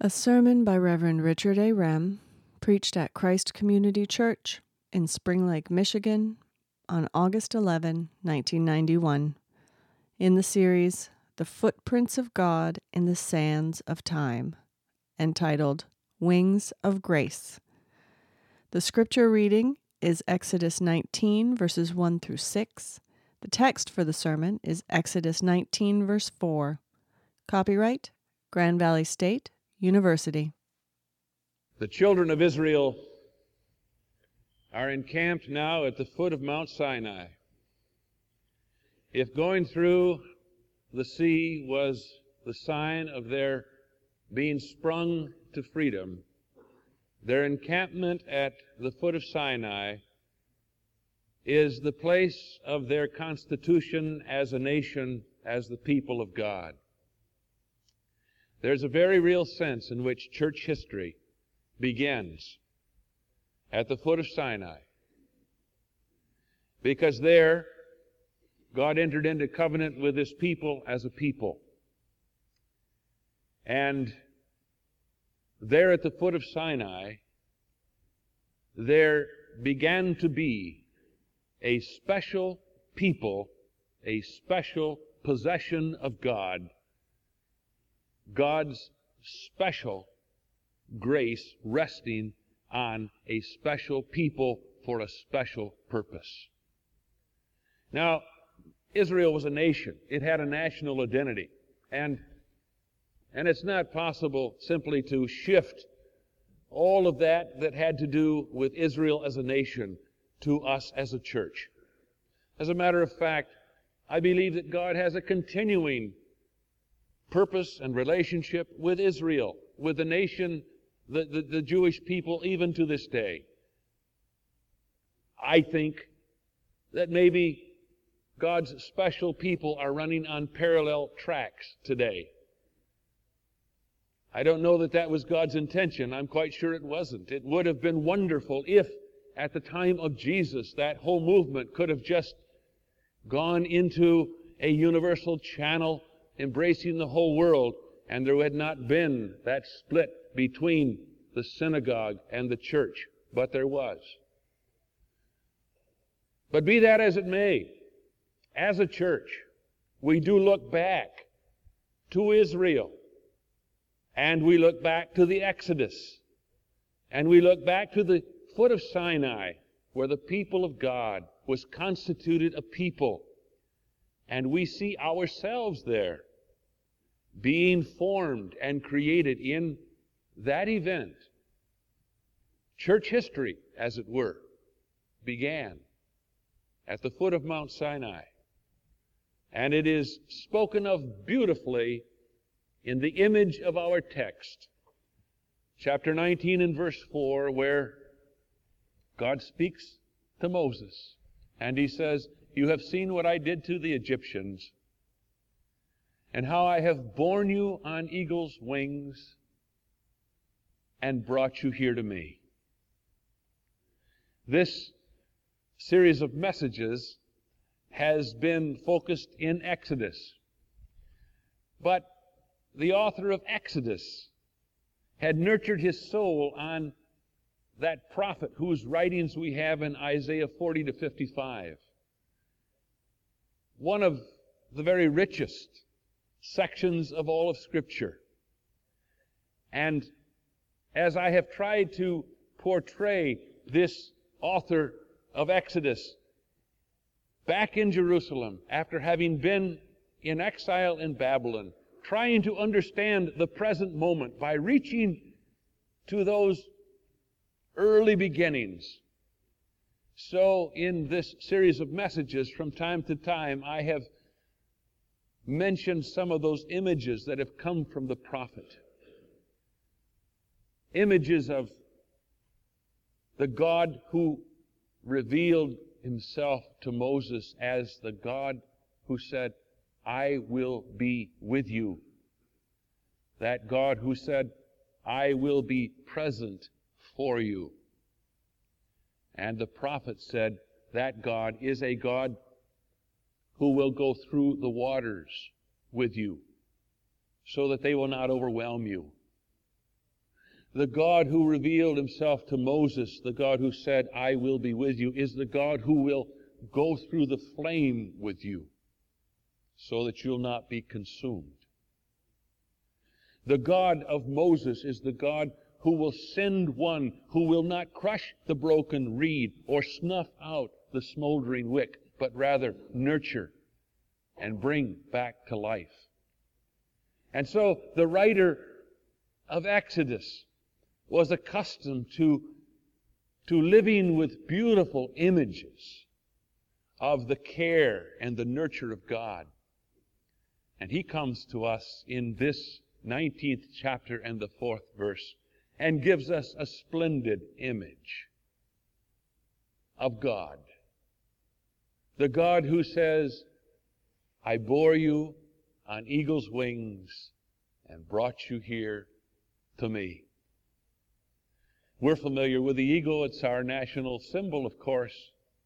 A sermon by Reverend Richard A. Rem, preached at Christ Community Church in Spring Lake, Michigan, on August 11, 1991, in the series The Footprints of God in the Sands of Time, entitled Wings of Grace. The scripture reading is Exodus 19, verses 1 through 6. The text for the sermon is Exodus 19, verse 4. Copyright, Grand Valley State University. The children of Israel are encamped now at the foot of Mount Sinai. If going through the sea was the sign of their being sprung to freedom, their encampment at the foot of Sinai is the place of their constitution as a nation, as the people of God. There's a very real sense in which church history begins at the foot of Sinai, because there God entered into covenant with His people as a people. And there at the foot of Sinai, there began to be a special people, a special possession of God, God's special grace resting on a special people for a special purpose. Now, Israel was a nation. It had a national identity. And it's not possible simply to shift all of that had to do with Israel as a nation to us as a church. As a matter of fact, I believe that God has a continuing purpose and relationship with Israel, with the nation, the Jewish people, even to this day. I think that maybe God's special people are running on parallel tracks today. I don't know that that was God's intention. I'm quite sure it wasn't. It would have been wonderful if, at the time of Jesus, that whole movement could have just gone into a universal channel embracing the whole world, and there had not been that split between the synagogue and the church. But there was. But be that as it may, as a church, we do look back to Israel, and we look back to the Exodus, and we look back to the foot of Sinai, where the people of God was constituted a people, and we see ourselves there being formed and created in that event. Church history, as it were, began at the foot of Mount Sinai. And it is spoken of beautifully in the image of our text, chapter 19 and verse 4, where God speaks to Moses, and He says, "You have seen what I did to the Egyptians, and how I have borne you on eagle's wings and brought you here to me." This series of messages has been focused in Exodus. But the author of Exodus had nurtured his soul on that prophet whose writings we have in Isaiah 40 to 55. One of the very richest sections of all of Scripture. And as I have tried to portray this author of Exodus back in Jerusalem after having been in exile in Babylon, trying to understand the present moment by reaching to those early beginnings. So in this series of messages, from time to time, I have mentioned some of those images that have come from the prophet. Images of the God who revealed Himself to Moses as the God who said, "I will be with you." That God who said, "I will be present for you." And the prophet said, that God is a God who will go through the waters with you so that they will not overwhelm you. The God who revealed himself to Moses, the God who said, I will be with you, is the God who will go through the flame with you so that you'll not be consumed. The God of Moses is the God who will send one who will not crush the broken reed or snuff out the smoldering wick, but rather nurture and bring back to life. And so the writer of Exodus was accustomed to living with beautiful images of the care and the nurture of God. And he comes to us in this 19th chapter and the 4th verse and gives us a splendid image of God. The God who says, I bore you on eagle's wings and brought you here to me. We're familiar with the eagle. It's our national symbol, of course.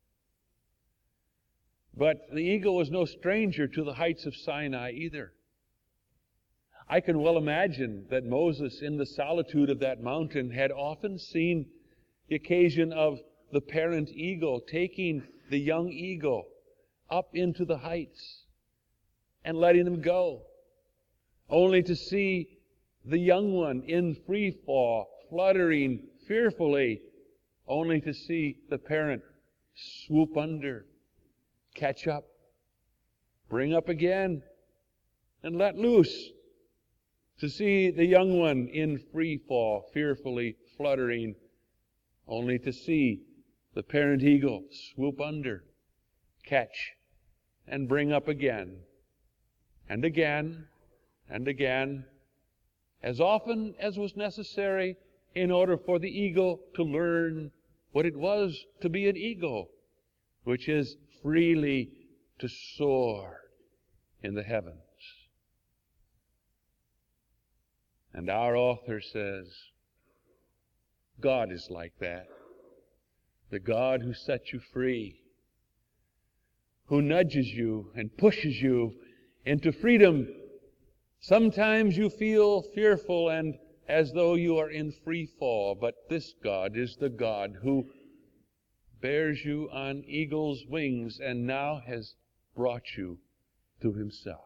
But the eagle was no stranger to the heights of Sinai either. I can well imagine that Moses, in the solitude of that mountain, had often seen the occasion of the parent eagle taking the young eagle up into the heights and letting him go, only to see the young one in free fall, fluttering fearfully, only to see the parent swoop under, catch up, bring up again, and let loose, to see the young one in free fall, fearfully fluttering, only to see the parent eagle swoop under, catch, and bring up again, and again, and again, as often as was necessary in order for the eagle to learn what it was to be an eagle, which is freely to soar in the heavens. And our author says, God is like that. The God who sets you free, who nudges you and pushes you into freedom. Sometimes you feel fearful and as though you are in free fall, but this God is the God who bears you on eagle's wings and now has brought you to himself.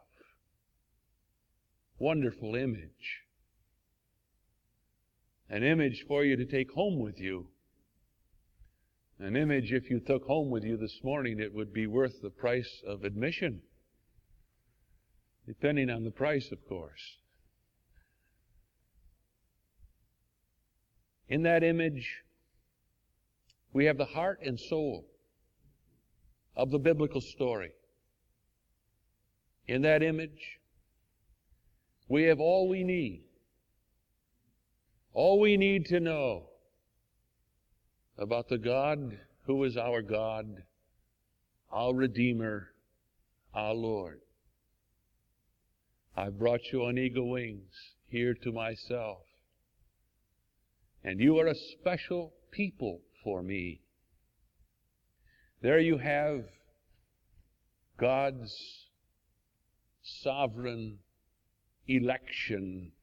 Wonderful image. An image for you to take home with you. An image, if you took home with you this morning, it would be worth the price of admission. Depending on the price, of course. In that image, we have the heart and soul of the biblical story. In that image, we have all we need. All we need to know about the God who is our God, our Redeemer, our Lord. I've brought you on eagle wings here to myself. And you are a special people for me. There you have God's sovereign election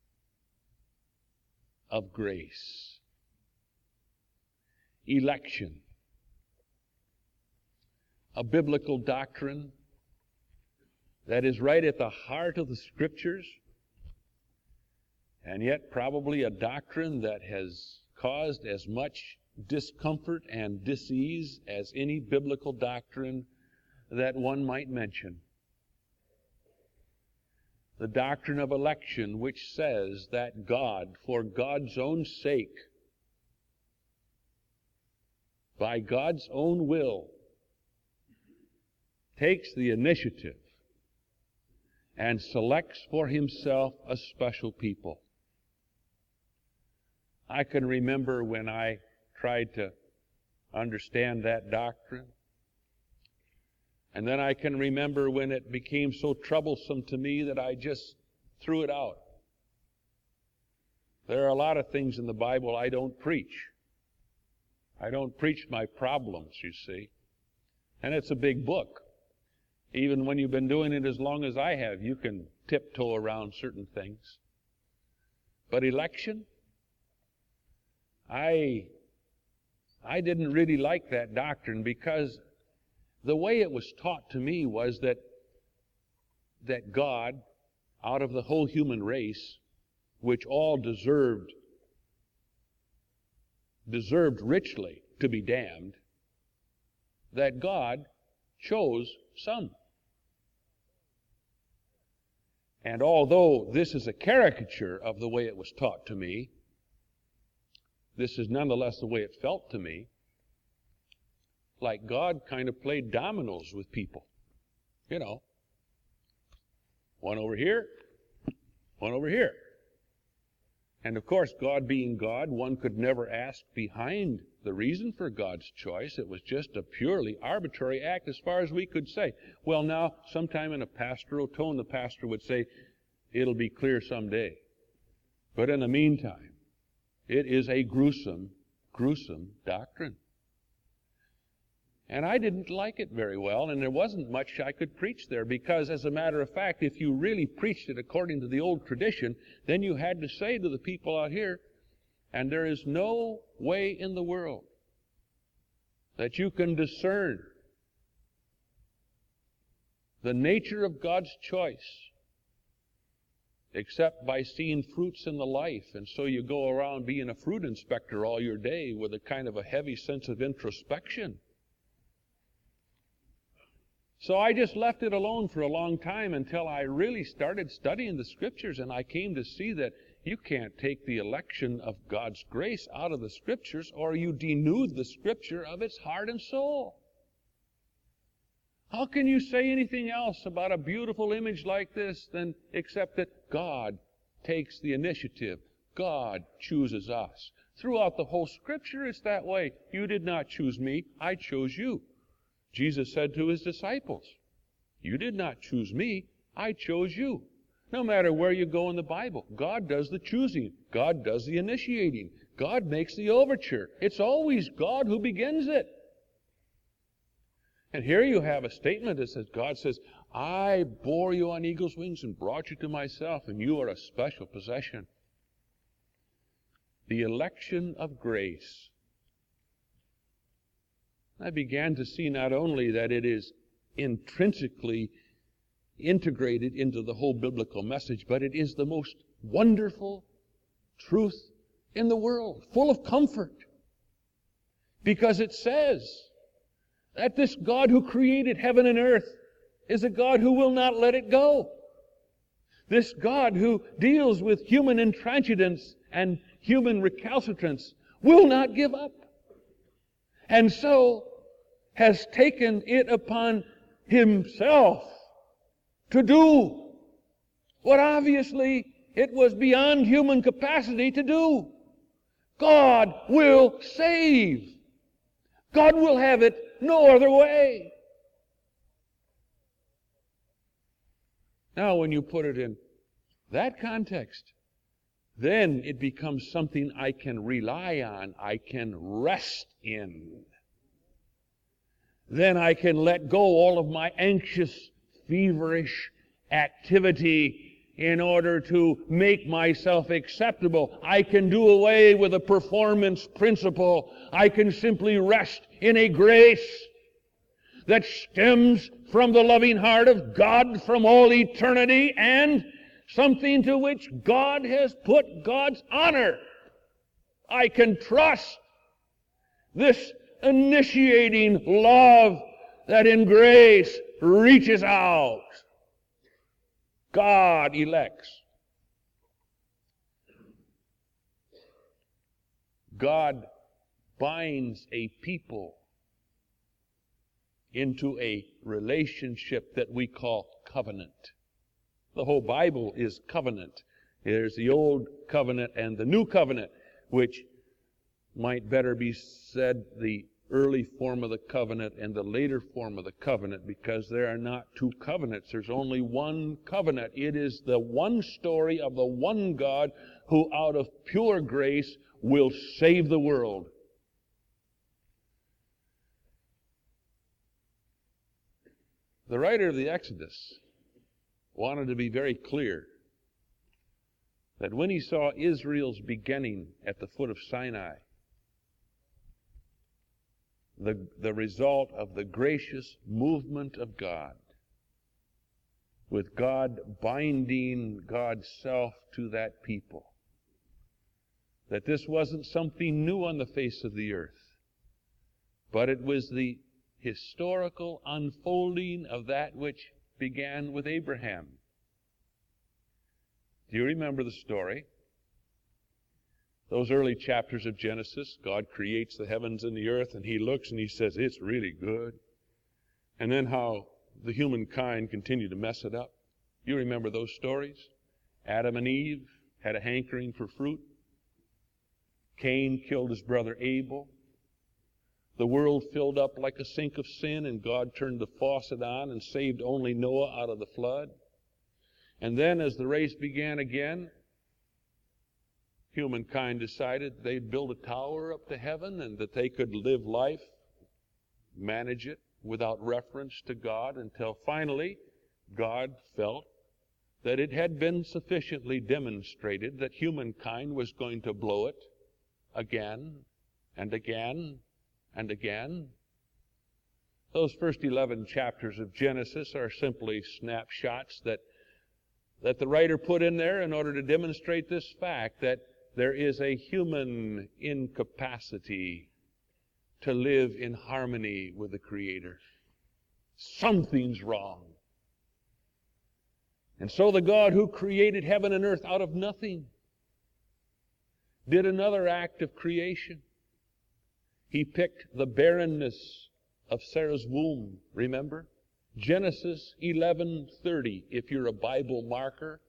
of grace. Election. A biblical doctrine that is right at the heart of the Scriptures, and yet probably a doctrine that has caused as much discomfort and dis-ease as any biblical doctrine that one might mention. The doctrine of election, which says that God, for God's own sake, by God's own will, takes the initiative and selects for himself a special people. I can remember when I tried to understand that doctrine. And then I can remember when it became so troublesome to me that I just threw it out. There are a lot of things in the Bible I don't preach. I don't preach my problems, you see. And it's a big book. Even when you've been doing it as long as I have, you can tiptoe around certain things. But election? I didn't really like that doctrine, because the way it was taught to me was that God, out of the whole human race, which all deserved richly to be damned, that God chose some. And although this is a caricature of the way it was taught to me, this is nonetheless the way it felt to me, like God kind of played dominoes with people. You know, one over here, one over here. And of course, God being God, one could never ask behind the reason for God's choice. It was just a purely arbitrary act as far as we could say. Well, now, sometime in a pastoral tone, the pastor would say, it'll be clear someday. But in the meantime, it is a gruesome, gruesome doctrine. And I didn't like it very well, and there wasn't much I could preach there, because as a matter of fact, if you really preached it according to the old tradition, then you had to say to the people out here, and there is no way in the world that you can discern the nature of God's choice except by seeing fruits in the life. And so you go around being a fruit inspector all your day with a kind of a heavy sense of introspection. So I just left it alone for a long time until I really started studying the Scriptures, and I came to see that you can't take the election of God's grace out of the Scriptures, or you denude the Scripture of its heart and soul. How can you say anything else about a beautiful image like this than except that God takes the initiative? God chooses us. Throughout the whole Scripture it's that way. You did not choose me, I chose you. Jesus said to his disciples, you did not choose me, I chose you. No matter where you go in the Bible, God does the choosing. God does the initiating. God makes the overture. It's always God who begins it. And here you have a statement that says, God says, I bore you on eagle's wings and brought you to myself, and you are a special possession. The election of grace. I began to see not only that it is intrinsically integrated into the whole biblical message, but it is the most wonderful truth in the world, full of comfort. Because it says that this God who created heaven and earth is a God who will not let it go. This God who deals with human intransigence and human recalcitrance will not give up. And so has taken it upon himself to do what obviously it was beyond human capacity to do. God will save. God will have it no other way. Now, when you put it in that context, then it becomes something I can rely on, I can rest in. Then I can let go all of my anxious, feverish activity in order to make myself acceptable. I can do away with a performance principle. I can simply rest in a grace that stems from the loving heart of God from all eternity, and something to which God has put God's honor. I can trust this initiating love that in grace reaches out. God elects. God binds a people into a relationship that we call covenant. The whole Bible is covenant. There's the old covenant and the new covenant, which might better be said the early form of the covenant and the later form of the covenant, because there are not two covenants. There's only one covenant. It is the one story of the one God who out of pure grace will save the world. The writer of the Exodus wanted to be very clear that when he saw Israel's beginning at the foot of Sinai, the result of the gracious movement of God, with God binding God's self to that people. That this wasn't something new on the face of the earth, but it was the historical unfolding of that which began with Abraham. Do you remember the story? Those early chapters of Genesis, God creates the heavens and the earth, and He looks and He says, it's really good. And then how the humankind continued to mess it up. You remember those stories? Adam and Eve had a hankering for fruit. Cain killed his brother Abel. The world filled up like a sink of sin, and God turned the faucet on and saved only Noah out of the flood. And then as the race began again, humankind decided they'd build a tower up to heaven and that they could live life, manage it without reference to God, until finally God felt that it had been sufficiently demonstrated that humankind was going to blow it again and again and again. Those first 11 chapters of Genesis are simply snapshots that the writer put in there in order to demonstrate this fact, that there is a human incapacity to live in harmony with the Creator. Something's wrong. And so the God who created heaven and earth out of nothing did another act of creation. He picked the barrenness of Sarah's womb, remember? Genesis 11:30, if you're a Bible marker.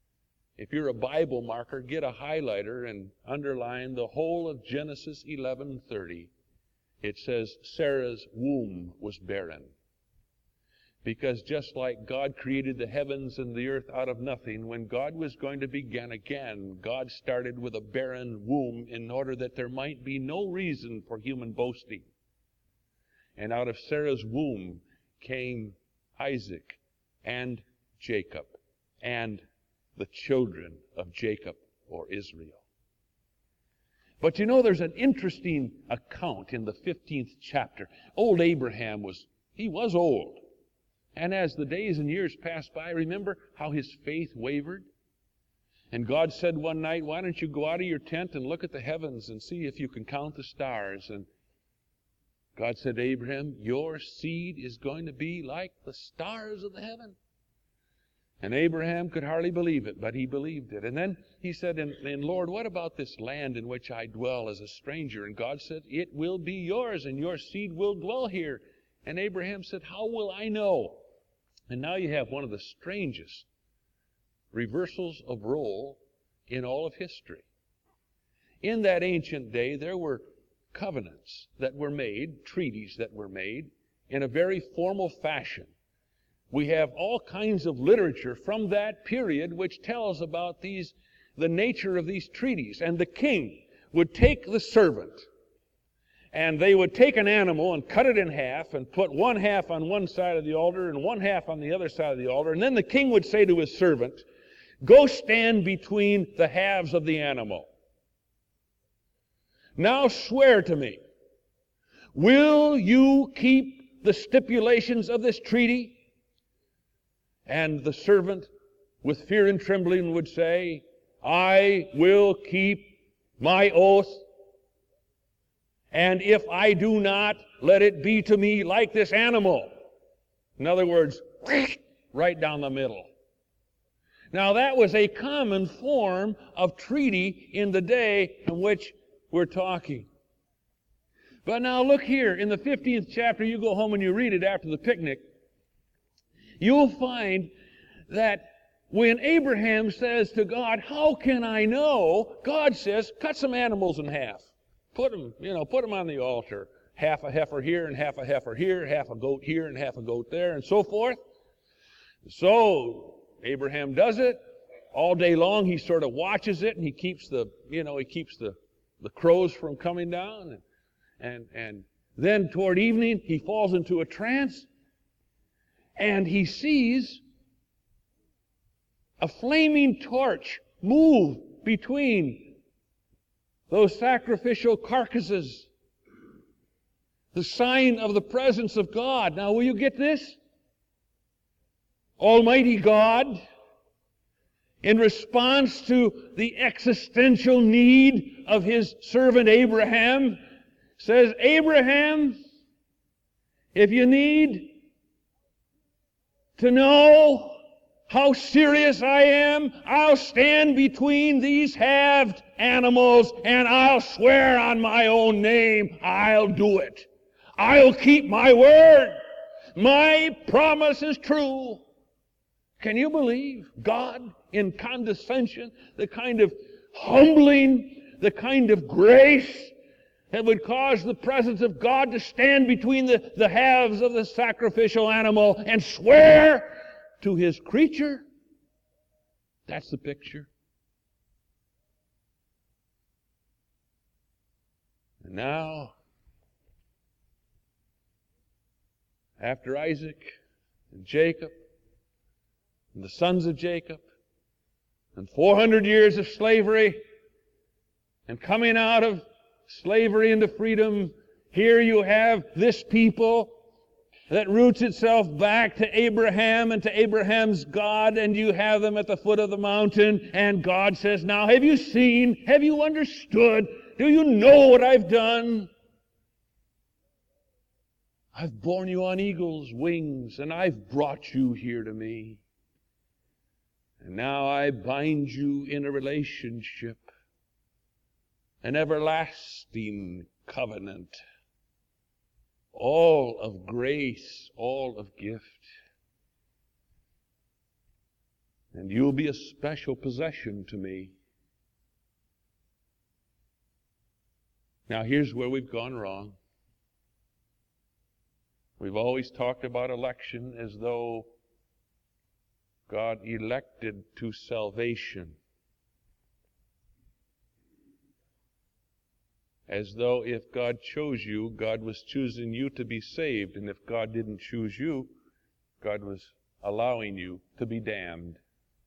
If you're a Bible marker, get a highlighter and underline the whole of Genesis 11:30. It says, Sarah's womb was barren. Because just like God created the heavens and the earth out of nothing, when God was going to begin again, God started with a barren womb in order that there might be no reason for human boasting. And out of Sarah's womb came Isaac and Jacob and the children of Jacob, or Israel. But you know, there's an interesting account in the 15th chapter. Old Abraham was old. And as the days and years passed by, remember how his faith wavered? And God said one night, why don't you go out of your tent and look at the heavens and see if you can count the stars? And God said to Abraham, your seed is going to be like the stars of the heaven. And Abraham could hardly believe it, but he believed it. And then he said, and Lord, what about this land in which I dwell as a stranger? And God said, it will be yours, and your seed will dwell here. And Abraham said, how will I know? And now you have one of the strangest reversals of role in all of history. In that ancient day, there were covenants that were made, treaties that were made, in a very formal fashion. We have all kinds of literature from that period which tells about the nature of these treaties. And the king would take the servant, and they would take an animal and cut it in half and put one half on one side of the altar and one half on the other side of the altar. And then the king would say to his servant, go stand between the halves of the animal. Now swear to me, will you keep the stipulations of this treaty? And the servant, with fear and trembling, would say, I will keep my oath. And if I do not, let it be to me like this animal. In other words, right down the middle. Now that was a common form of treaty in the day in which we're talking. But now look here, in the 15th chapter, you go home and you read it after the picnic, you'll find that when Abraham says to God, how can I know? God says, cut some animals in half. Put them on the altar. Half a heifer here and half a heifer here, half a goat here and half a goat there, and so forth. So Abraham does it. All day long he sort of watches it, and he keeps the crows from coming down. And then toward evening he falls into a trance, and he sees a flaming torch move between those sacrificial carcasses. The sign of the presence of God. Now, will you get this? Almighty God, in response to the existential need of His servant Abraham, says, Abraham, if you need to know how serious I am, I'll stand between these halved animals and I'll swear on my own name, I'll do it. I'll keep my word. My promise is true. Can you believe God in condescension, the kind of humbling, the kind of grace that would cause the presence of God to stand between the halves of the sacrificial animal and swear to His creature? That's the picture. And now, after Isaac and Jacob and the sons of Jacob and 400 years of slavery and coming out of slavery into freedom, here you have this people that roots itself back to Abraham and to Abraham's God, and you have them at the foot of the mountain, and God says, now have you seen? Have you understood? Do you know what I've done? I've borne you on eagle's wings, and I've brought you here to me. And now I bind you in a relationship, an everlasting covenant, all of grace, all of gift. And you'll be a special possession to me. Now here's where we've gone wrong. We've always talked about election as though God elected to salvation. As though if God chose you, God was choosing you to be saved. And if God didn't choose you, God was allowing you to be damned.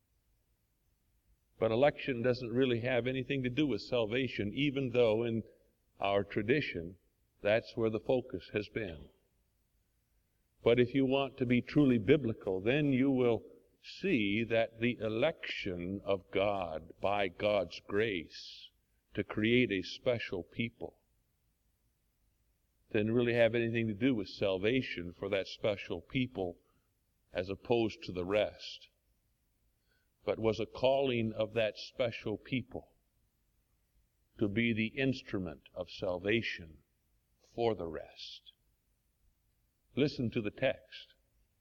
But election doesn't really have anything to do with salvation, even though in our tradition, that's where the focus has been. But if you want to be truly biblical, then you will see that the election of God by God's grace to create a special people didn't really have anything to do with salvation for that special people as opposed to the rest, but was a calling of that special people to be the instrument of salvation for the rest. Listen to the text.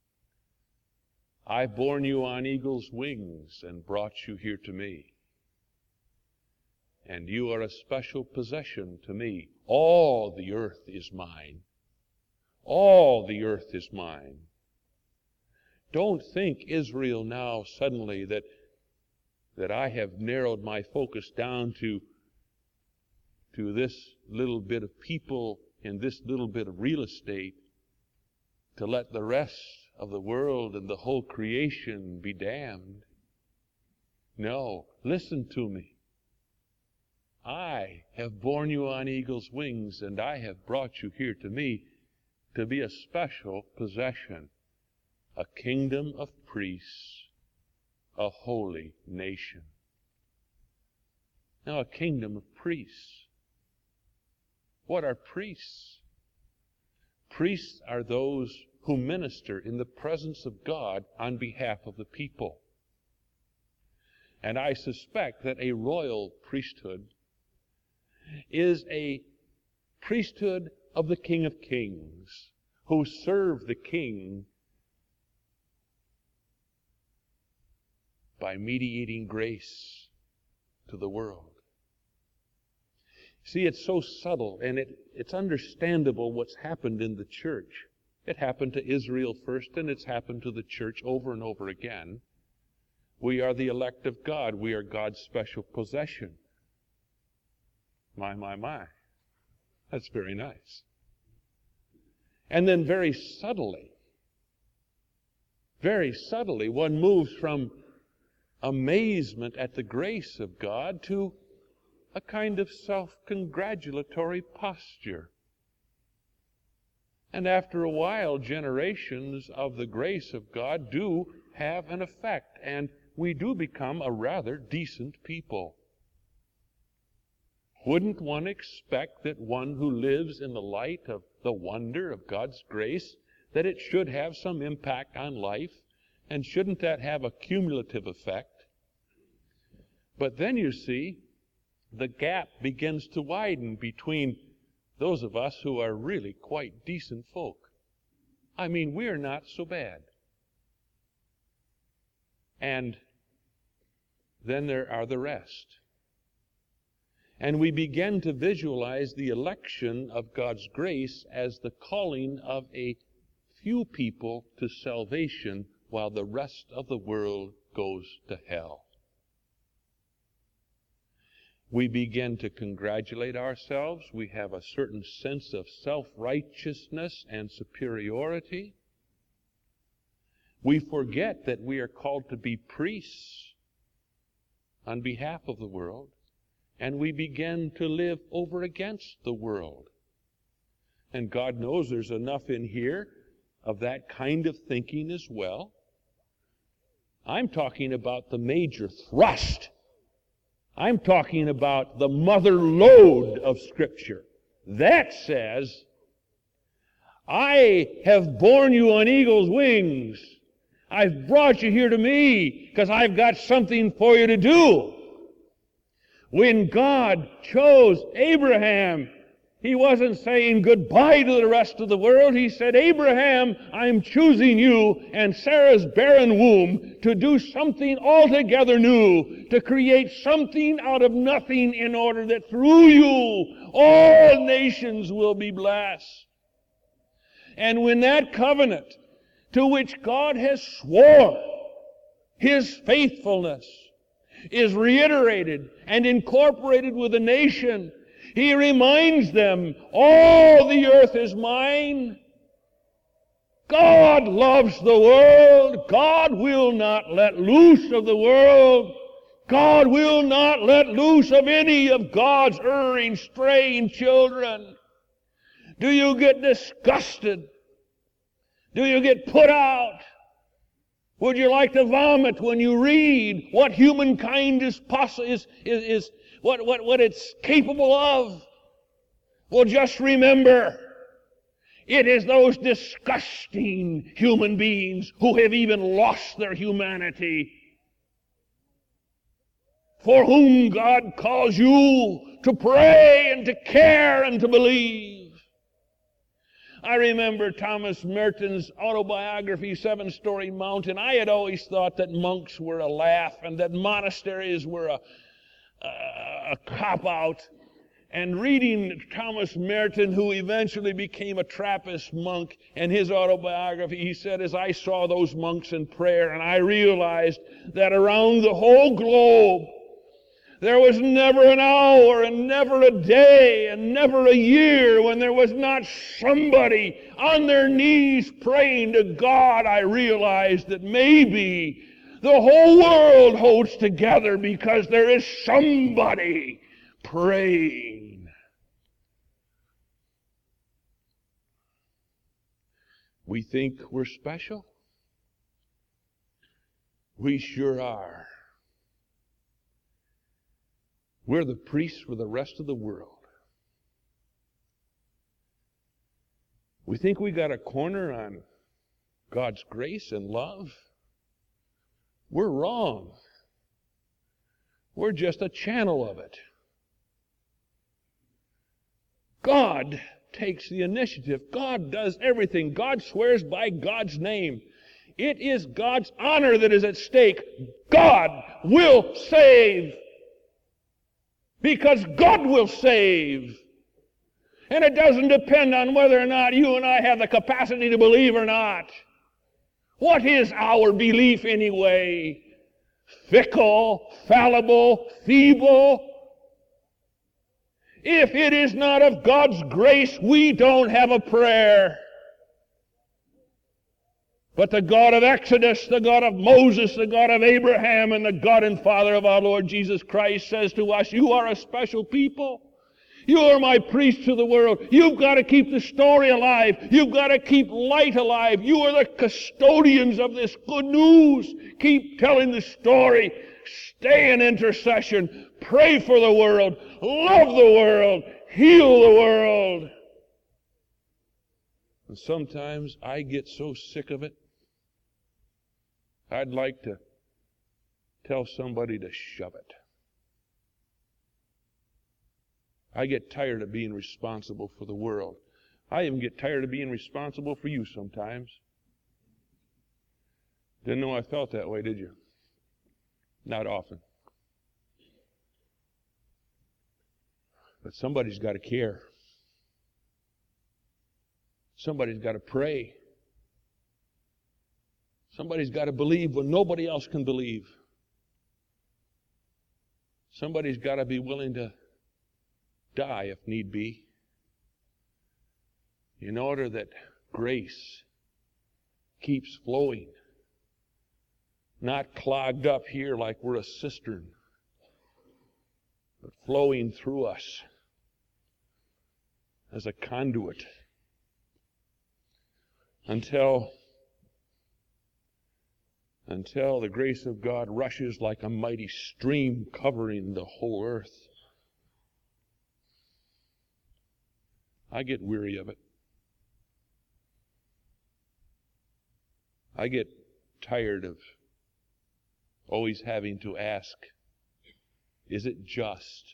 I've borne you on eagle's wings and brought you here to me. And you are a special possession to me. All the earth is mine. All the earth is mine. Don't think, Israel, now suddenly that I have narrowed my focus down to this little bit of people in this little bit of real estate to let the rest of the world and the whole creation be damned. No, listen to me. I have borne you on eagle's wings, and I have brought you here to me to be a special possession, a kingdom of priests, a holy nation. Now, a kingdom of priests. What are priests? Priests are those who minister in the presence of God on behalf of the people. And I suspect that a royal priesthood is a priesthood of the King of Kings, who serve the King by mediating grace to the world. See, it's so subtle, and it's understandable what's happened in the church. It happened to Israel first, and it's happened to the church over and over again. We are the elect of God. We are God's special possession. My. That's very nice. And then very subtly, one moves from amazement at the grace of God to a kind of self-congratulatory posture. And after a while, generations of the grace of God do have an effect, and we do become a rather decent people. Wouldn't one expect that one who lives in the light of the wonder of God's grace, that it should have some impact on life? And shouldn't that have a cumulative effect? But then you see, the gap begins to widen between those of us who are really quite decent folk. I mean, we're not so bad. And then there are the rest. And we begin to visualize the election of God's grace as the calling of a few people to salvation while the rest of the world goes to hell. We begin to congratulate ourselves. We have a certain sense of self-righteousness and superiority. We forget that we are called to be priests on behalf of the world, and we begin to live over against the world. And God knows there's enough in here of that kind of thinking as well. I'm talking about the major thrust. I'm talking about the mother lode of Scripture. That says, I have borne you on eagle's wings. I've brought you here to me because I've got something for you to do. When God chose Abraham, He wasn't saying goodbye to the rest of the world. He said, Abraham, I'm choosing you and Sarah's barren womb to do something altogether new, to create something out of nothing in order that through you all nations will be blessed. And when that covenant to which God has sworn His faithfulness is reiterated and incorporated with the nation, He reminds them, all the earth is mine. God loves the world. God will not let loose of the world. God will not let loose of any of God's erring, straying children. Do you get disgusted? Do you get put out? Would you like to vomit when you read what humankind is what it's capable of? Well, just remember, it is those disgusting human beings who have even lost their humanity, for whom God calls you to pray and to care and to believe. I remember Thomas Merton's autobiography, Seven Storey Mountain. I had always thought that monks were a laugh and that monasteries were a cop-out. And reading Thomas Merton, who eventually became a Trappist monk, and his autobiography, he said, as I saw those monks in prayer, and I realized that around the whole globe, there was never an hour and never a day and never a year when there was not somebody on their knees praying to God. I realized that maybe the whole world holds together because there is somebody praying. We think we're special. We sure are. We're the priests for the rest of the world. We think we got a corner on God's grace and love. We're wrong. We're just a channel of it. God takes the initiative. God does everything. God swears by God's name. It is God's honor that is at stake. God will save. Because God will save. And it doesn't depend on whether or not you and I have the capacity to believe or not. What is our belief anyway? Fickle, fallible, feeble. If it is not of God's grace, we don't have a prayer. But the God of Exodus, the God of Moses, the God of Abraham, and the God and Father of our Lord Jesus Christ says to us, you are a special people. You are my priest to the world. You've got to keep the story alive. You've got to keep light alive. You are the custodians of this good news. Keep telling the story. Stay in intercession. Pray for the world. Love the world. Heal the world. And sometimes I get so sick of it, I'd like to tell somebody to shove it. I get tired of being responsible for the world. I even get tired of being responsible for you sometimes. Didn't know I felt that way, did you? Not often. But somebody's got to care. Somebody's got to pray. Somebody's got to believe when nobody else can believe. Somebody's got to be willing to die if need be, in order that grace keeps flowing, not clogged up here like we're a cistern, but flowing through us as a conduit until the grace of God rushes like a mighty stream covering the whole earth. I get weary of it. I get tired of always having to ask, is it just?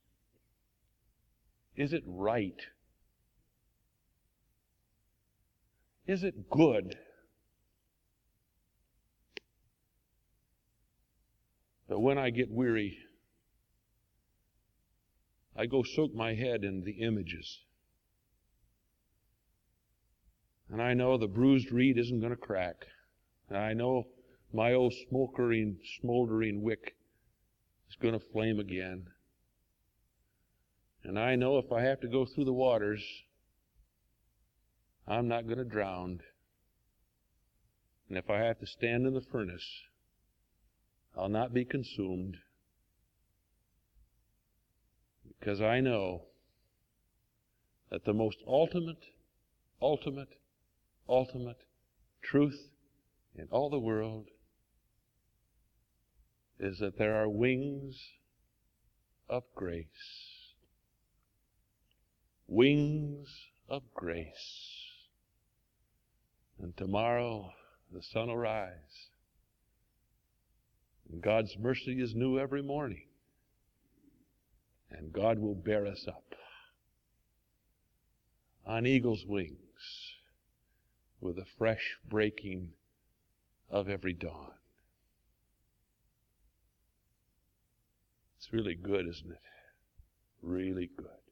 Is it right? Is it good? But when I get weary, I go soak my head in the images. And I know the bruised reed isn't going to crack. And I know my old smoldering wick is going to flame again. And I know if I have to go through the waters, I'm not going to drown. And if I have to stand in the furnace, I'll not be consumed. Because I know that the most ultimate truth in all the world is that there are wings of grace. Wings of grace. And tomorrow the sun will rise. And God's mercy is new every morning. And God will bear us up on eagle's wings with the fresh breaking of every dawn. It's really good, isn't it? Really good.